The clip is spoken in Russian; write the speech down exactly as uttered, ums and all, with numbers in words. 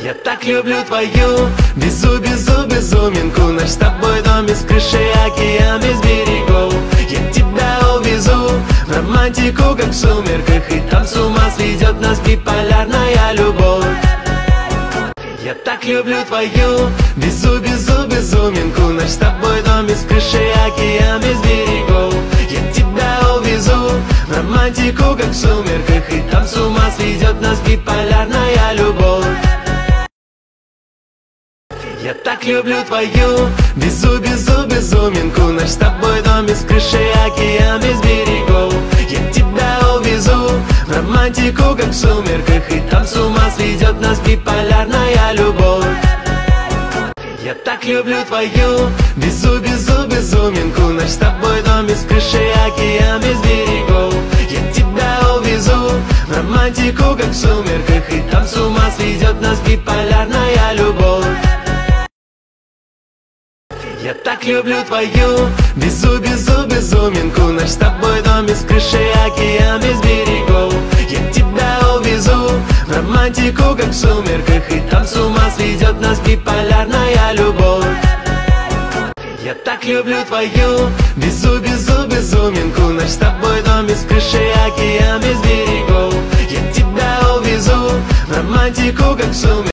Я так люблю твою безу-безу безуминку. Наш с тобой дом без крыши, океан без берегов. Я тебя увезу в романтику, как в сумерках, и там с ума сведет нас биполярная любовь. Я так люблю твою безу-безу безуминку. Наш с тобой дом без крыши, океан без берегов. Я тебя увезу в романтику, как в сумерках, и там с ума сведет нас биполярная любовь. Я так люблю твою безу-безу безуминку. Наш с тобой дом без крыши, океан без берегов. Я тебя увезу в романтику, как в сумерках, и там с ума сведет нас биполярная любовь. Я так люблю твою безу-безу безуминку. Наш с тобой дом без крыши, океан без берегов. Я тебя увезу в романтику, как в сумерках, и там с ума сведет нас биполярная любовь. Я так люблю твою безу-безу безуминку. Наш с тобой дом без крыши, океан без берегов. Я тебя увезу в романтику, как в сумерках, и там с ума сведет нас биполярная любовь. Я так люблю твою безу-безу безуминку. Наш с тобой дом без крыши, океан без берегов. Я тебя увезу в романтику, как в сумерках.